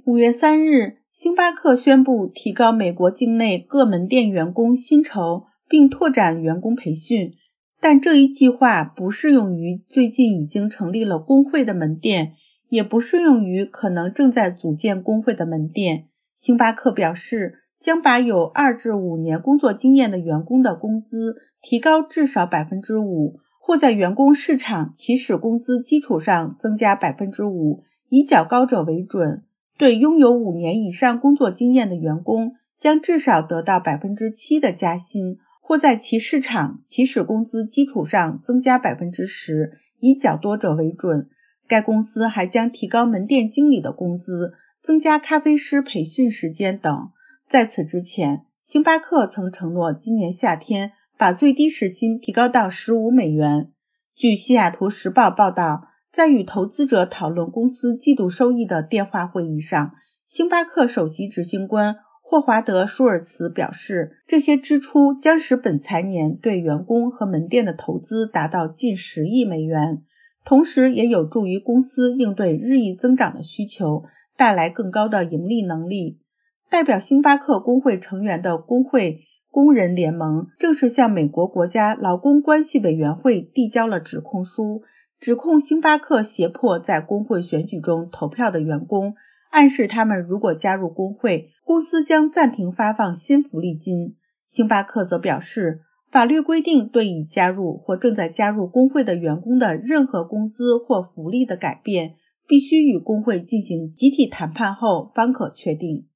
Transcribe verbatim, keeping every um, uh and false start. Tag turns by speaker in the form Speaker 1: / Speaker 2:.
Speaker 1: 五月三日，星巴克宣布提高美国境内各门店员工薪酬，并拓展员工培训，但这一计划不适用于最近已经成立了工会的门店，也不适用于可能正在组建工会的门店。星巴克表示，将把有二至五年工作经验的员工的工资提高至少 百分之五， 或在员工市场起始工资基础上增加 百分之五， 以较高者为准。对拥有五年以上工作经验的员工，将至少得到 百分之七 的加薪，或在其市场起始工资基础上增加 百分之十， 以较多者为准。该公司还将提高门店经理的工资，增加咖啡师培训时间等。在此之前，星巴克曾承诺今年夏天把最低时薪提高到十五美元。据西雅图时报报道，在与投资者讨论公司季度收益的电话会议上，星巴克首席执行官霍华德·舒尔茨表示，这些支出将使本财年对员工和门店的投资达到近十亿美元，同时也有助于公司应对日益增长的需求，带来更高的盈利能力。代表星巴克工会成员的工会工人联盟正式向美国国家劳工关系委员会递交了指控书，指控星巴克胁迫在工会选举中投票的员工，暗示他们如果加入工会，公司将暂停发放新福利金。星巴克则表示，法律规定对已加入或正在加入工会的员工的任何工资或福利的改变，必须与工会进行集体谈判后方可确定。